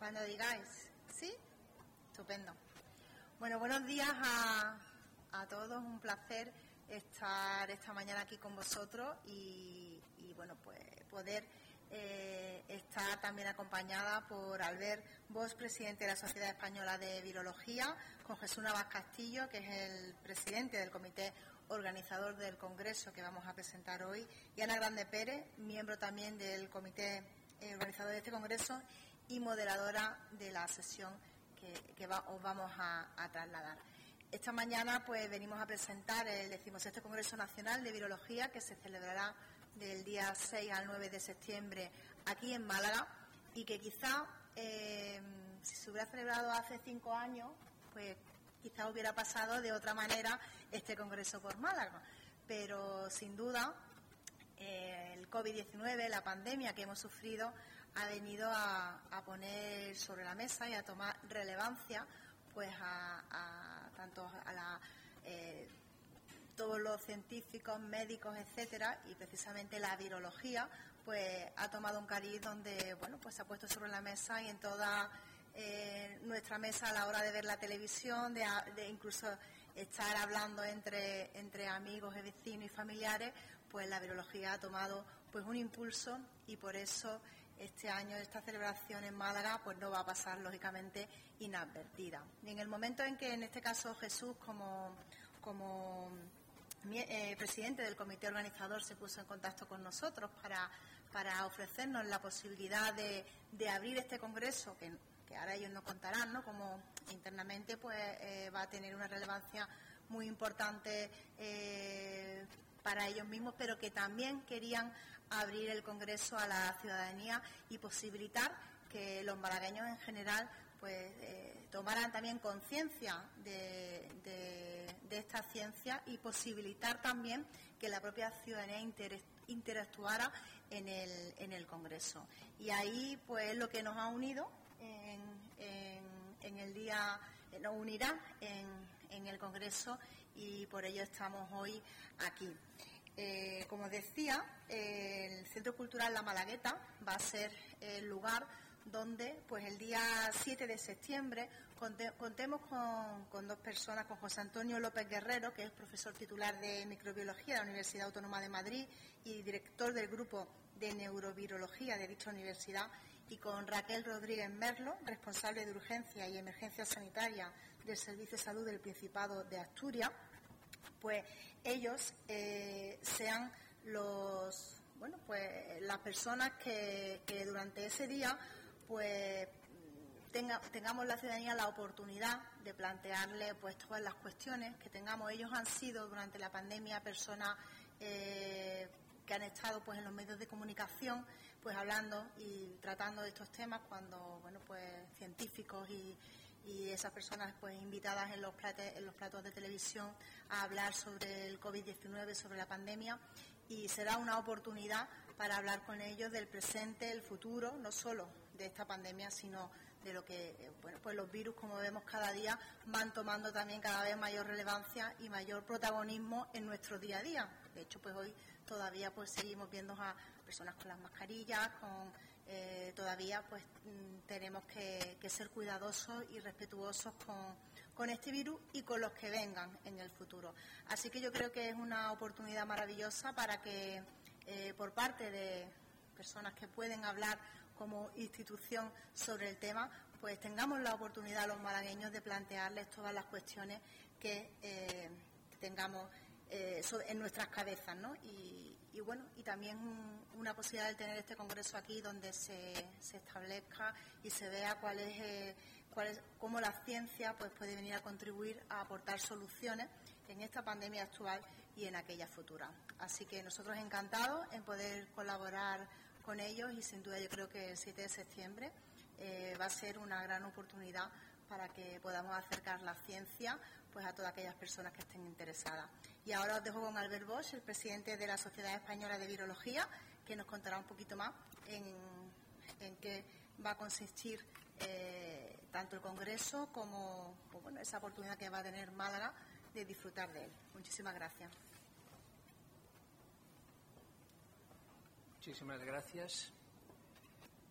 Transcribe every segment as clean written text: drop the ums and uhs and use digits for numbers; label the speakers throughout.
Speaker 1: Cuando digáis, ¿sí? Estupendo. Bueno, buenos días a todos, un placer estar esta mañana aquí con vosotros y bueno, pues poder estar también acompañada por Albert Bosch, presidente de la Sociedad Española de Virología, con Jesús Navas Castillo, que es el presidente del comité organizador del congreso que vamos a presentar hoy, y Ana Grande Pérez, miembro también del comité organizador de este congreso y moderadora de la sesión que os vamos a trasladar. Esta mañana pues venimos a presentar el 16º Congreso Nacional de Virología, que se celebrará del día 6 al 9 de septiembre aquí en Málaga, y que quizá si se hubiera celebrado hace 5 años, pues quizá hubiera pasado de otra manera este congreso por Málaga. Pero sin duda el COVID-19, la pandemia que hemos sufrido, ha venido a poner sobre la mesa y a tomar relevancia pues tanto a todos los científicos, médicos, etcétera, y precisamente la virología pues ha tomado un cariz donde bueno, pues se ha puesto sobre la mesa, y en toda nuestra mesa a la hora de ver la televisión, de incluso estar hablando entre amigos, vecinos y familiares, pues la virología ha tomado pues un impulso, y por eso este año esta celebración en Málaga pues no va a pasar lógicamente inadvertida. Y en el momento en que en este caso Jesús como presidente del comité organizador se puso en contacto con nosotros para ofrecernos la posibilidad de abrir este congreso, que ahora ellos nos contarán, ¿no?, como internamente pues va a tener una relevancia muy importante para ellos mismos, pero que también querían abrir el congreso a la ciudadanía y posibilitar que los malagueños en general pues tomaran también conciencia de esta ciencia, y posibilitar también que la propia ciudadanía interactuara en el congreso. Y ahí pues lo que nos ha unido en el día, nos unirá en el congreso, y por ello estamos hoy aquí. Como decía, el Centro Cultural La Malagueta va a ser el lugar donde pues el día 7 de septiembre contemos con dos personas, con José Antonio López Guerrero, que es profesor titular de microbiología de la Universidad Autónoma de Madrid y director del grupo de neurovirología de dicha universidad, y con Raquel Rodríguez Merlo, responsable de urgencia y emergencia sanitaria del Servicio de Salud del Principado de Asturias. Pues ellos sean las personas que durante ese día pues tengamos la ciudadanía la oportunidad de plantearle pues todas las cuestiones que tengamos. Ellos han sido durante la pandemia personas que han estado pues en los medios de comunicación pues hablando y tratando de estos temas, cuando bueno pues científicos y esas personas pues invitadas en los platos de televisión a hablar sobre el COVID-19, sobre la pandemia, y será una oportunidad para hablar con ellos del presente, el futuro, no solo de esta pandemia, sino de lo que bueno pues los virus, como vemos cada día, van tomando también cada vez mayor relevancia y mayor protagonismo en nuestro día a día. De hecho, pues hoy todavía pues seguimos viendo a personas con las mascarillas, todavía pues tenemos que ser cuidadosos y respetuosos con este virus y con los que vengan en el futuro. Así que yo creo que es una oportunidad maravillosa para que por parte de personas que pueden hablar como institución sobre el tema, pues tengamos la oportunidad los malagueños de plantearles todas las cuestiones que tengamos en nuestras cabezas, ¿no? Y bueno, y también una posibilidad de tener este congreso aquí donde se establezca y se vea cómo la ciencia pues puede venir a contribuir a aportar soluciones en esta pandemia actual y en aquella futura. Así que nosotros encantados en poder colaborar con ellos, y sin duda yo creo que el 7 de septiembre va a ser una gran oportunidad para que podamos acercar la ciencia pues a todas aquellas personas que estén interesadas. Y ahora os dejo con Albert Bosch, el presidente de la Sociedad Española de Virología, que nos contará un poquito más en qué va a consistir tanto el congreso como bueno, esa oportunidad que va a tener Málaga de disfrutar de él. Muchísimas gracias.
Speaker 2: Muchísimas gracias.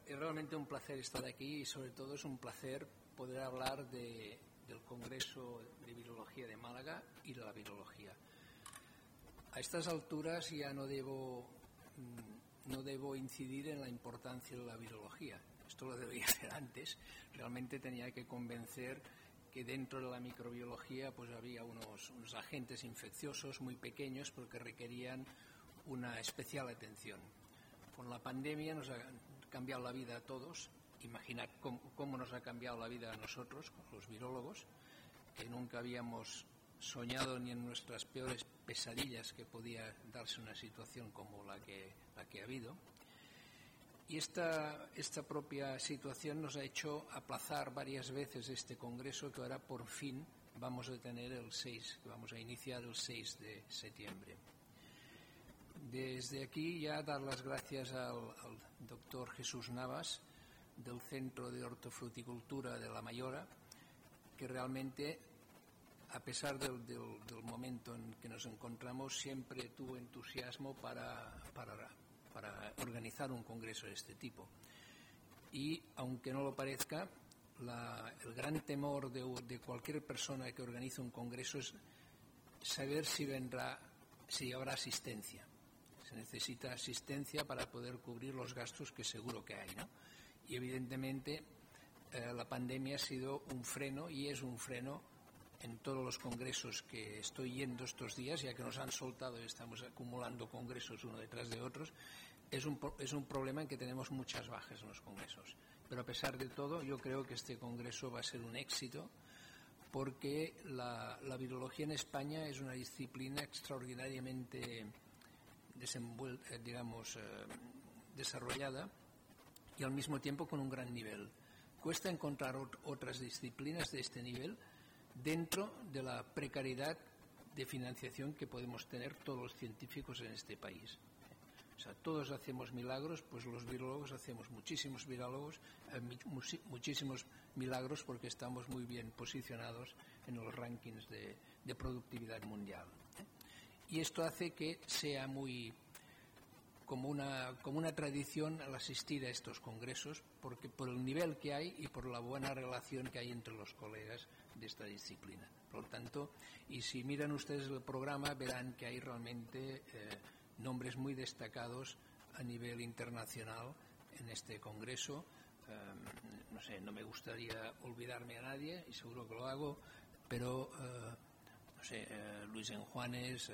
Speaker 2: es realmente un placer estar aquí y sobre todo es un placer poder hablar del Congreso de Virología de Málaga y de la virología. A estas alturas ya no debo incidir en la importancia de la virología. Esto lo debería hacer antes. Realmente tenía que convencer que dentro de la microbiología pues había unos agentes infecciosos muy pequeños porque requerían una especial atención. Con la pandemia nos ha cambiado la vida a todos. Imaginad cómo nos ha cambiado la vida a nosotros, los virólogos, que nunca habíamos soñado ni en nuestras peores pesadillas que podía darse una situación como la que ha habido. Y esta propia situación nos ha hecho aplazar varias veces este congreso que ahora por fin vamos a tener vamos a iniciar el 6 de septiembre. Desde aquí ya dar las gracias al doctor Jesús Navas del Centro de Hortofruticultura de La Mayora, que realmente, a pesar del momento en que nos encontramos, siempre tuvo entusiasmo para organizar un congreso de este tipo. Y, aunque no lo parezca, el gran temor de cualquier persona que organice un congreso es saber si habrá asistencia. Se necesita asistencia para poder cubrir los gastos que seguro que hay, ¿no? Y, evidentemente, la pandemia ha sido un freno y es un freno en todos los congresos que estoy yendo estos días, ya que nos han soltado y estamos acumulando congresos uno detrás de otros. Es un problema en que tenemos muchas bajas en los congresos. Pero a pesar de todo, yo creo que este congreso va a ser un éxito porque la virología en España es una disciplina extraordinariamente desarrollada y al mismo tiempo con un gran nivel. Cuesta encontrar otras disciplinas de este nivel dentro de la precariedad de financiación que podemos tener todos los científicos en este país. O sea, todos hacemos milagros, pues los virólogos hacemos muchísimos milagros porque estamos muy bien posicionados en los rankings de productividad mundial. Y esto hace que sea muy como una tradición al asistir a estos congresos, porque por el nivel que hay y por la buena relación que hay entre los colegas de esta disciplina. Por lo tanto, y si miran ustedes el programa, verán que hay realmente nombres muy destacados a nivel internacional en este congreso. No me gustaría olvidarme a nadie, y seguro que lo hago, pero Luis Enjuanes,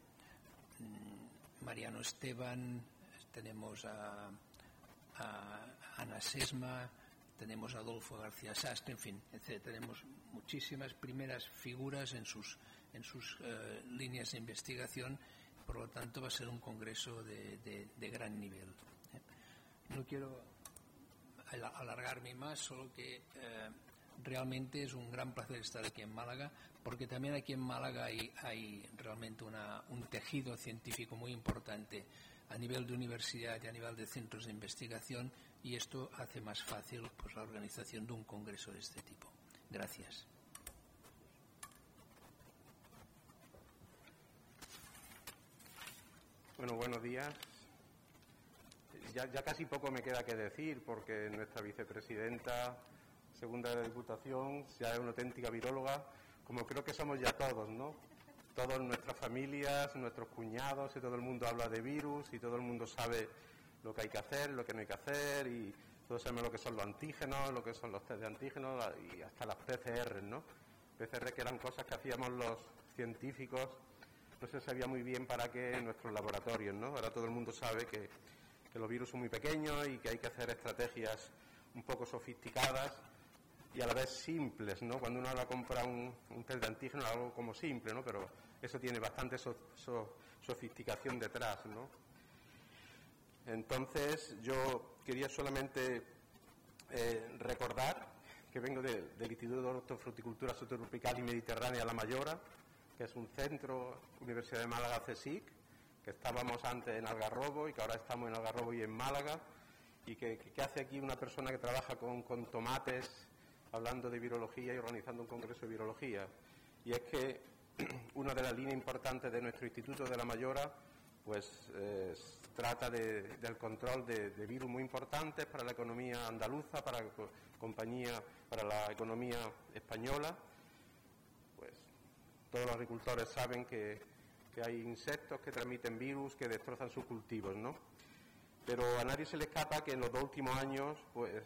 Speaker 2: Mariano Esteban, tenemos a Ana Sesma, tenemos a Adolfo García Sastre, en fin, etc. Tenemos muchísimas primeras figuras en sus líneas de investigación. Por lo tanto, va a ser un congreso de gran nivel. No quiero alargarme más, solo que realmente es un gran placer estar aquí en Málaga, porque también aquí en Málaga hay realmente un tejido científico muy importante a nivel de universidad y a nivel de centros de investigación, y esto hace más fácil pues la organización de un congreso de este tipo. Gracias.
Speaker 3: Bueno, buenos días. Ya casi poco me queda que decir, porque nuestra vicepresidenta segunda de la Diputación ya es una auténtica viróloga, como creo que somos ya todos, ¿no? Todas nuestras familias, nuestros cuñados, y todo el mundo habla de virus, y todo el mundo sabe lo que hay que hacer, lo que no hay que hacer, y todos sabemos lo que son los antígenos, lo que son los test de antígenos, y hasta las PCR, ¿no? PCR que eran cosas que hacíamos los científicos, no se sabía muy bien para qué en nuestros laboratorios, ¿no? Ahora todo el mundo sabe que los virus son muy pequeños y que hay que hacer estrategias un poco sofisticadas y a la vez simples, ¿no? Cuando uno ahora compra un test de antígeno, algo como simple, ¿no? Pero eso tiene bastante sofisticación detrás, ¿no? Entonces, yo quería solamente recordar que vengo del Instituto de Hortofruticultura Subtropical y Mediterránea La Mayora, que es un centro, Universidad de Málaga, CSIC, que estábamos antes en Algarrobo y que ahora estamos en Algarrobo y en Málaga, y que hace aquí una persona que trabaja con tomates, hablando de virología y organizando un congreso de virología. Y es que una de las líneas importantes de nuestro Instituto de La Mayora pues trata del control de virus muy importantes para la economía andaluza, para la economía española. Pues todos los agricultores saben que hay insectos que transmiten virus, que destrozan sus cultivos, ¿no? Pero a nadie se le escapa que en los 2 últimos años, pues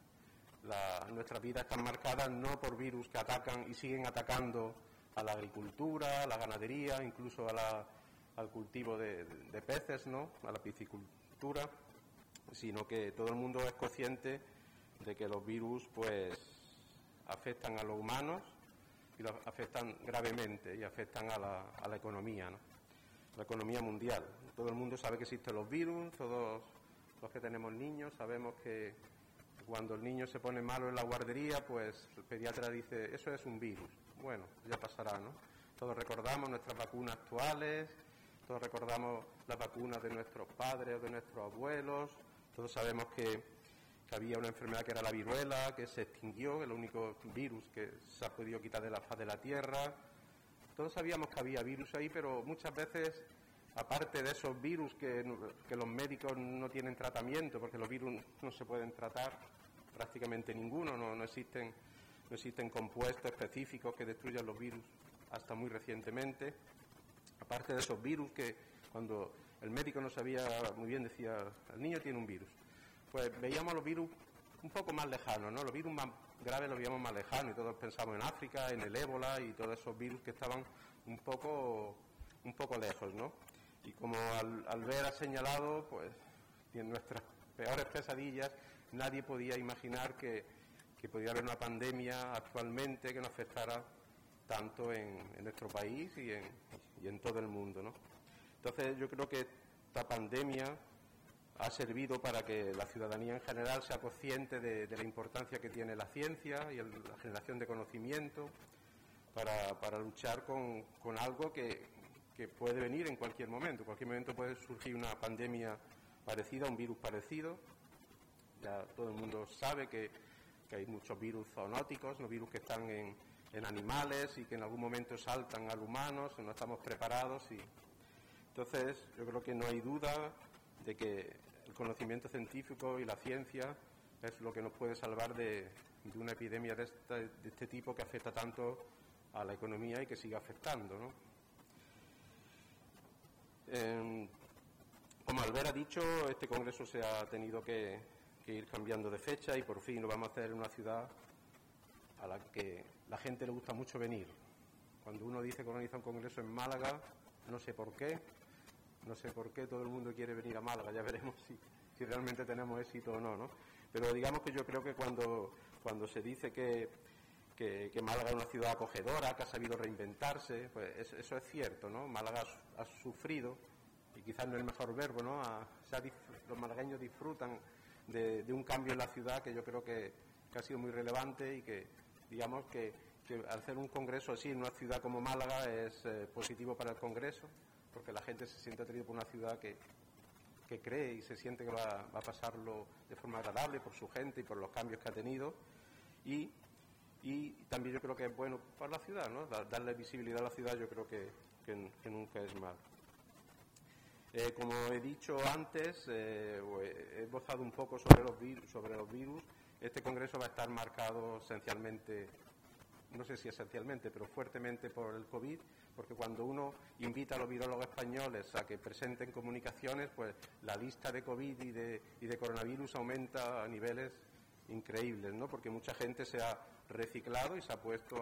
Speaker 3: nuestras vidas están marcadas no por virus que atacan y siguen atacando a la agricultura, a la ganadería, incluso al cultivo de peces, ¿no?, a la piscicultura, sino que todo el mundo es consciente de que los virus pues afectan a los humanos y los afectan gravemente y afectan a la economía, ¿no?, la economía mundial. Todo el mundo sabe que existen los virus, todos los que tenemos niños sabemos que cuando el niño se pone malo en la guardería, pues el pediatra dice, eso es un virus. Bueno, ya pasará, ¿no? Todos recordamos nuestras vacunas actuales, todos recordamos las vacunas de nuestros padres o de nuestros abuelos, todos sabemos que había una enfermedad que era la viruela, que se extinguió, el único virus que se ha podido quitar de la faz de la tierra. Todos sabíamos que había virus ahí, pero muchas veces, aparte de esos virus que los médicos no tienen tratamiento, porque los virus no se pueden tratar prácticamente ninguno, no existen compuestos específicos que destruyan los virus hasta muy recientemente. Aparte de esos virus que cuando el médico no sabía muy bien decía, el niño tiene un virus, pues veíamos los virus un poco más lejanos, ¿no? Los virus más graves los veíamos más lejanos y todos pensamos en África, en el ébola y todos esos virus que estaban un poco lejos, ¿no? Y como Albert ha señalado, pues en nuestras peores pesadillas nadie podía imaginar que podía haber una pandemia actualmente que nos afectara tanto en nuestro país y en todo el mundo, ¿no? Entonces yo creo que esta pandemia ha servido para que la ciudadanía en general sea consciente de la importancia que tiene la ciencia y la generación de conocimiento para luchar con algo que puede venir en cualquier momento. En cualquier momento puede surgir una pandemia parecida, un virus parecido. Ya todo el mundo sabe que hay muchos virus zoonóticos, los virus que están en animales y que en algún momento saltan al humano, no estamos preparados. Entonces, yo creo que no hay duda de que el conocimiento científico y la ciencia es lo que nos puede salvar de una epidemia de este tipo que afecta tanto a la economía y que sigue afectando, ¿no? Como Albert ha dicho, este congreso se ha tenido que ir cambiando de fecha y por fin lo vamos a hacer en una ciudad a la que la gente le gusta mucho venir. Cuando uno dice que organiza un congreso en Málaga, no sé por qué todo el mundo quiere venir a Málaga, ya veremos si realmente tenemos éxito o no, ¿no? Pero digamos que yo creo que cuando se dice que Málaga es una ciudad acogedora, que ha sabido reinventarse, pues eso es cierto, ¿no? Málaga ha sufrido, y quizás no es el mejor verbo, ¿no? Los malagueños disfrutan de un cambio en la ciudad que yo creo que ha sido muy relevante y que, digamos, que al hacer un congreso así en una ciudad como Málaga es positivo para el congreso, porque la gente se siente atraída por una ciudad que cree y se siente que va a pasarlo de forma agradable por su gente y por los cambios que ha tenido. Y también yo creo que es bueno para la ciudad, ¿no? Darle visibilidad a la ciudad yo creo que nunca es mal. Como he dicho antes, he esbozado un poco sobre los virus. Este congreso va a estar marcado esencialmente, no sé si esencialmente, pero fuertemente por el COVID, porque cuando uno invita a los virólogos españoles a que presenten comunicaciones, pues la lista de COVID y de coronavirus aumenta a niveles increíbles, ¿no? Porque mucha gente se ha reciclado y se ha puesto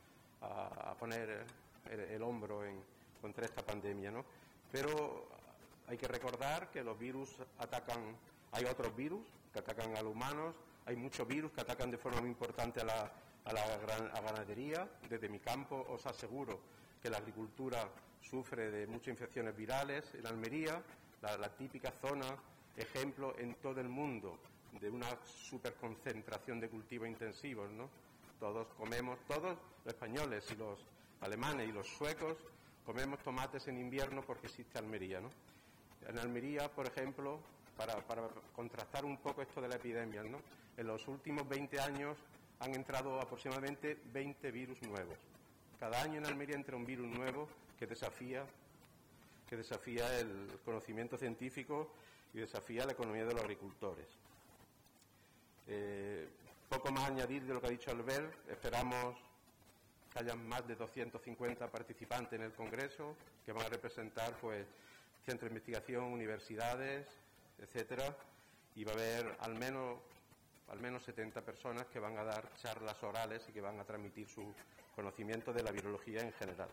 Speaker 3: a poner el hombro contra esta pandemia, ¿no? Pero hay que recordar que los virus atacan, hay otros virus que atacan a los humanos, hay muchos virus que atacan de forma muy importante a la ganadería. Desde mi campo os aseguro que la agricultura sufre de muchas infecciones virales. En Almería, la típica zona, ejemplo en todo el mundo, de una superconcentración de cultivos intensivos, ¿no? Todos los españoles y los alemanes y los suecos, comemos tomates en invierno porque existe Almería, ¿no? En Almería, por ejemplo, para contrastar un poco esto de la epidemia, ¿no? En los últimos 20 años han entrado aproximadamente 20 virus nuevos. Cada año en Almería entra un virus nuevo que desafía que desafía el conocimiento científico y desafía la economía de los agricultores. Poco más añadir de lo que ha dicho Albert. Esperamos que haya más de 250 participantes en el Congreso, que van a representar pues centros de investigación, universidades, etcétera, y va a haber al menos 70 personas que van a dar charlas orales y que van a transmitir su conocimiento de la virología en general.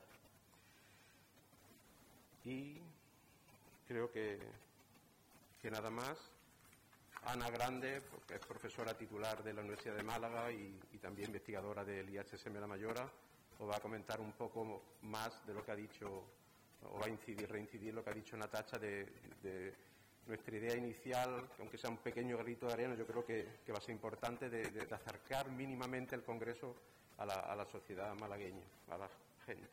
Speaker 3: Y creo que nada más. Ana Grande, porque es profesora titular de la Universidad de Málaga y también investigadora del IHSM La Mayora, os va a comentar un poco más de lo que ha dicho, o va a reincidir lo que ha dicho Natacha de nuestra idea inicial, que aunque sea un pequeño granito de arena, yo creo que va a ser importante de acercar mínimamente el Congreso a la sociedad malagueña, a la gente.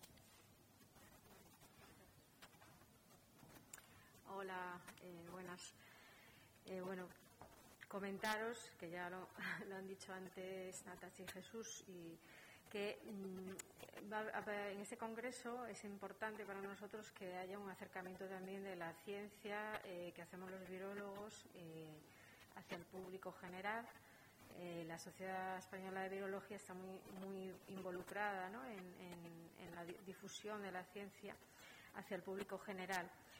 Speaker 4: Hola, buenas. Bueno, comentaros, que ya lo han dicho antes Natacha y Jesús, y que en este congreso es importante para nosotros que haya un acercamiento también de la ciencia que hacemos los virólogos hacia el público general. La Sociedad Española de Virología está muy involucrada, ¿no?, en la difusión de la ciencia hacia el público general.